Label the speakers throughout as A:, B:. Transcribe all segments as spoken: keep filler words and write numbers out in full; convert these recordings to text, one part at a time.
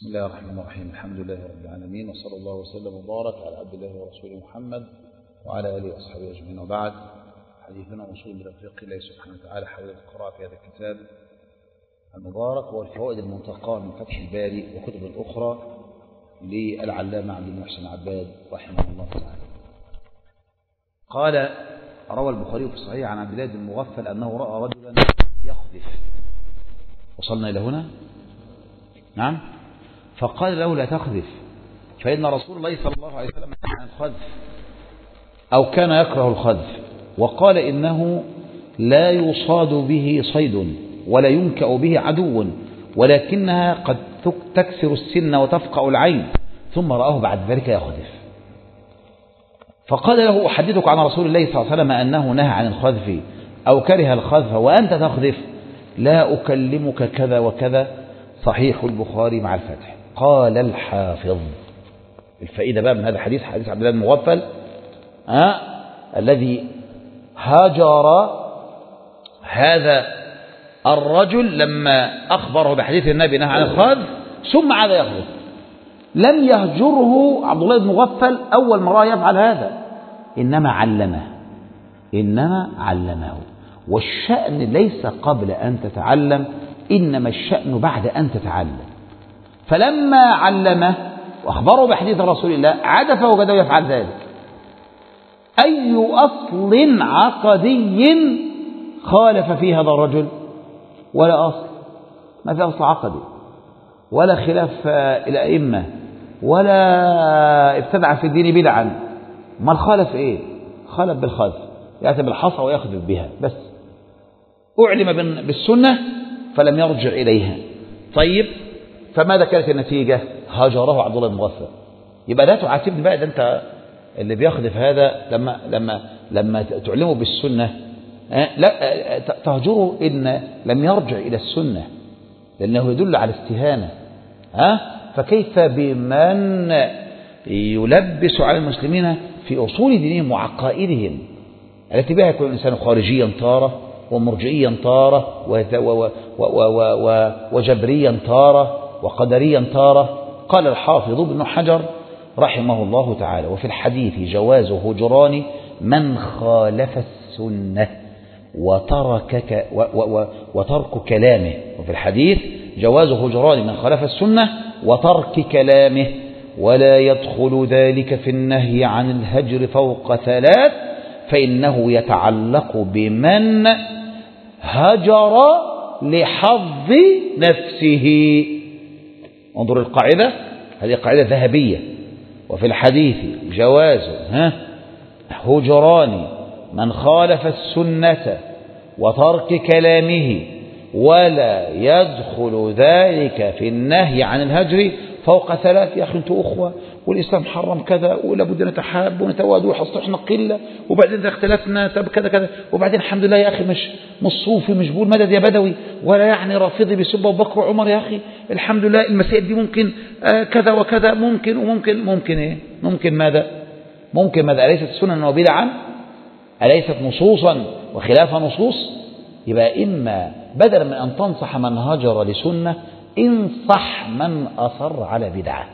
A: بسم الله الرحمن الرحيم. الحمد لله رب العالمين، وصلى الله وسلم وبارك على عبد الله ورسوله محمد وعلى آله وأصحابه أجمعين، وبعد. حديثنا موصول بتوفيق الله سبحانه وتعالى حول القراءة في هذا الكتاب المبارك والفوائد المنتقاة من فتح الباري وكتب الأخرى للعلامة عبد المحسن عباد رحمه الله تعالى. قال: روى البخاري في الصحيح عن عبد الله بن المغفل أنه رأى رجلا يخذف. وصلنا إلى هنا؟ نعم. فقال له: لا تخذف، فإن رسول الله صلى الله عليه وسلم نهى عن الخذف أو كان يكره الخذف، وقال: إنه لا يصاد به صيد ولا ينكأ به عدو، ولكنها قد تكسر السن وتفقع العين. ثم رآه بعد ذلك يخذف، فقال له: أحدثك عن رسول الله صلى الله عليه وسلم أنه نهى عن الخذف أو كره الخذف وأنت تخذف؟ لا أكلمك كذا وكذا. صحيح البخاري مع الفتح. قال الحافظ: الفائدة بقى من هذا الحديث، حديث عبد الله بن المغفل أه؟ الذي هاجر هذا الرجل لما أخبره بحديث النبي نهى عن الخذف ثم عاد يخذف. لم يهجره عبد الله بن المغفل أول مرة يفعل هذا، إنما علمه إنما علمه والشأن ليس قبل أن تتعلم، إنما الشأن بعد أن تتعلم. فلما علمه وأخبره بحديث رسول الله عاد فوجده يفعل ذلك. أي أصل عقدي خالف فيه هذا الرجل؟ ولا أصل، ما في أصل عقدي ولا خلاف الأئمة ولا ابتدع في الدين بدعا. ما الخالف إيه؟ خالف بالخذف، يأتي بالحصى ويخذف بها بس. أعلم بالسنة فلم يرجع إليها. طيب، فماذا كانت النتيجة؟ هاجره عبد الله بن المغفل. يبقى لا تعاتبني بقى، ده أنت اللي بيخذف هذا لما لما لما تعلمه بالسنة لا تهجره إن لم يرجع إلى السنة، لأنه يدل على استهانة. ها؟ فكيف بمن يلبس على المسلمين في أصول دينهم وعقائدهم التي بها يكون الإنسان خارجيا طارة ومرجئيا طارة وجبريا طارة وقدريا طارة. قال الحافظ ابن حجر رحمه الله تعالى: وفي الحديث جواز هجران من خالف السنة وترك وترك كلامه. وفي الحديث جواز هجران من خالف السنة وترك كلامه، ولا يدخل ذلك في النهي عن الهجر فوق ثلاث، فإنه يتعلق بمن هجر لحظ نفسه. انظر القاعدة، هذه قاعدة ذهبية. وفي الحديث جواز هجران من خالف السنة وترك كلامه، ولا يدخل ذلك في النهي عن الهجر فوق ثلاث. يا أخي أنتوا أخوة والإسلام حرم كذا ولا بد نتحاب ونتواد وحصلنا قلة، وبعدين إذا اختلفنا طب كذا كذا، وبعدين الحمد لله يا أخي مش مش صوفي مش بقول مدد يا بدوي ولا يعني رافضي بيسب أبو بكر وعمر. يا أخي الحمد لله المسائل دي ممكن آه كذا وكذا، ممكن وممكن ممكن إيه ممكن ماذا ممكن ماذا أليست السنة وبدعا؟ أليست نصوصا وخلاف نصوص؟ يبقى إما بدلا من أن تنصح من هجر لسنة انصح من أصر على بدعة.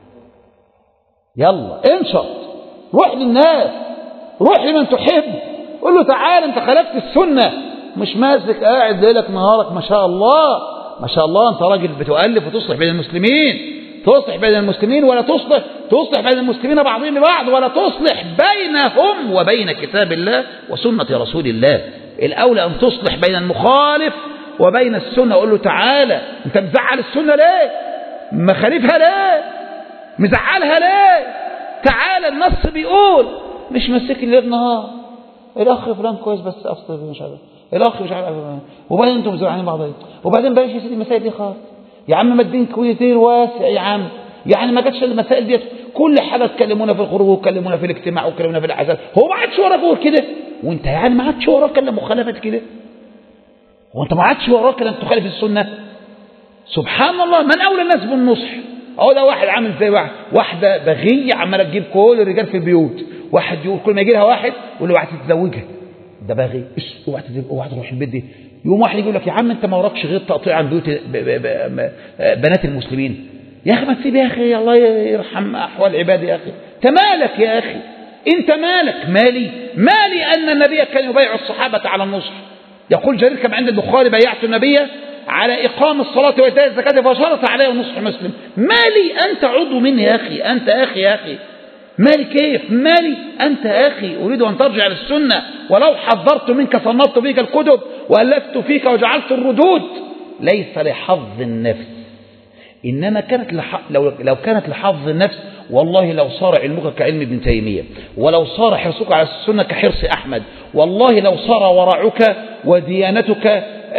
A: يلا انشط، روح للناس، روح لمن تحب، قل له تعال انت خالفت السنة، مش ماسك قاعد ليلك نهارك ما شاء الله ما شاء الله انت راجل بتؤلف وتصلح بين المسلمين، تصلح بين المسلمين ولا تصلح تصلح بين المسلمين بعضهم ببعض، ولا تصلح بينهم وبين كتاب الله وسنة رسول الله. الأولى أن تصلح بين المخالف وبين السنة. قل له تعالى انت مزعل السنة ليه؟ مخالفها ليه؟ مزعلها ليه؟ تعالى النص بيقول، مش مسك الليل نهار الاخ فلان كويس بس اصل مش عارف الاخ مش عارف، وبعدين انتم مزعلين بعض، وبعدين بلاش يا سيدي المسائل دي خالص يا عم، ما الدين كتير واسع يا عم، يعني ما جاتش المسائل دي كل حاجه تكلمونا في الخروج وتكلمونا في الاجتماع وتكلمونا في الاعزال. هو ما عادش وراك غير كده؟ وانت يعني ما عادش وراك الا مخالفات كده؟ وانت ما عادش وراك الا ان تخالف السنه؟ سبحان الله. من اولى الناس بالنصح؟ اهو ده واحد عامل زي واحد واحده بغيه عماله تجيب كل الرجال في البيوت، واحد يقول كل ما يجي لها واحد يقول له اوعى تتزوجها، ده باغي، اوعى اوعى تروح البيت دي. يوم واحد يقول لك يا عم انت ما وراكش غير تقطيع عن بيوت بنات المسلمين، يا أخي ما تسيب يا أخي، الله يرحم أحوال عباد يا أخي، أنت مالك يا أخي، أنت مالك؟ مالي مالي أن النبي كان يبايع الصحابة على النصح. يقول جرير كما عند البخاري: بايعت النبي على إقام الصلاة وإيتاء الزكاة فشرط عليه نصح مسلم. مالي أنت عضو مني يا أخي، أنت أخي يا أخي، مالي كيف؟ مالي أنت أخي، أريد أن ترجع للسنة، ولو حذرت منك صنفت فيك الكتب وألفت فيك وجعلت الردود، ليس لحظ النفس، إنما كانت لح... لو... لو كانت لحظ النفس والله لو صار علمك كعلم ابن تيمية، ولو صار حرصك على السنة كحرص أحمد، والله لو صار ورعك وديانتك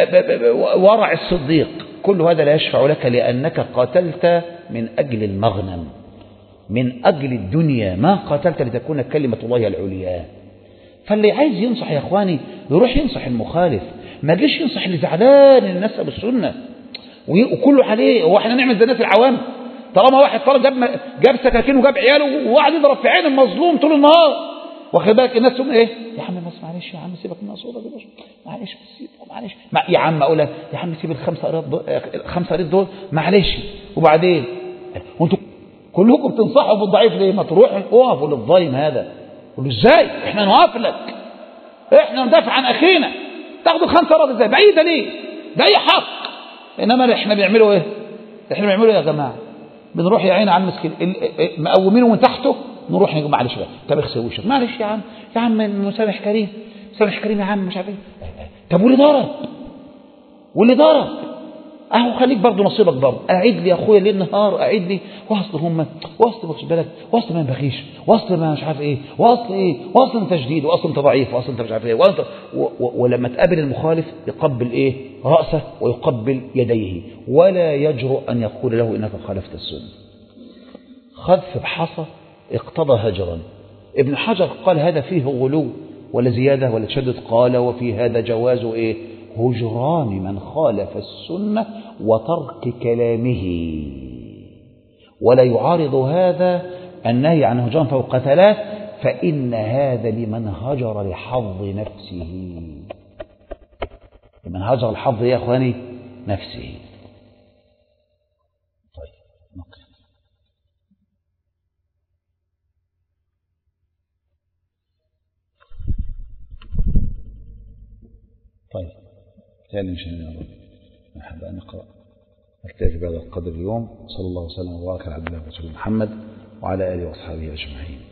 A: ورع الصديق، كل هذا لا يشفع لك، لأنك قاتلت من أجل المغنم، من أجل الدنيا، ما قاتلت لتكون كلمة الله العليا. فاللي عايز ينصح يا أخواني يروح ينصح المخالف، ما جيش ينصح اللي زعلان الناس بالسنة وكله عليه. هو احنا نعمل زي الناس العوام؟ طالما واحد طالب جاب جاب سكاكين وجاب عياله وقعد يضرب في عين المظلوم طول النهار، واخد بالك الناس تقول ايه؟ يا عم بس معلش يا عم سيبك من اصواتك دي، معلش بس معلش مع... يا عم اقول لك يا عم سيب الخمسه قريت دول الخمسه قريت دول معلش، وبعدين وانتوا كلكم بتنصحوا في الضعيف ليه؟ ما تروحوا اقفوا للظالم هذا، قولوا ازاي احنا نقف لك، احنا ندافع عن اخينا، تاخدوا الخمسه قريت ازاي؟ بعيده ليه؟ ده اي حق. انما احنا بنعملوا ايه؟ احنا بنعملوا ايه يا جماعه؟ بنروح يا عيني على المسكين مقومينه من تحته، نروح نقول معلش بقى طب اغسل وشك، معلش يا عم يا عم مسامح كريم، مسامح كريم يا عم مش عارف ايه. طب واللي ضرب واللي ضرب اهو خليك برضه نصيبك برضه، قاعد لي يا اخويا ليل نهار، قاعد لي واصل هم واصل واخد بالك، واصل ما ينبغيش، واصل ما مش عارف ايه، واصل ايه، واصل انت شديد، واصل انت ضعيف، واصل انت مش عارف ايه، وانت ولما تقابل المخالف يقبل ايه؟ راسه ويقبل يديه، ولا يجرؤ ان يقول له انك خالفت السنه. خذف بحصى اقتضى هجرا. ابن حجر قال هذا فيه غلو ولا زياده ولا تشدد، قال وفي هذا جواز ايه؟ هجران من خالف السنة وترك كلامه، ولا يعارض هذا النهي عن هجران فوق ثلاث، فإن هذا لمن هجر لحظ نفسه، لمن هجر الحظ يا أخواني نفسه. طيب نقف. طيب ثاني إن شاء الله نحب أن نقرأ نكتفي بهذا القدر اليوم. صلى الله وسلم وبارك على عبد الله ورسوله محمد وعلى آله وأصحابه أجمعين.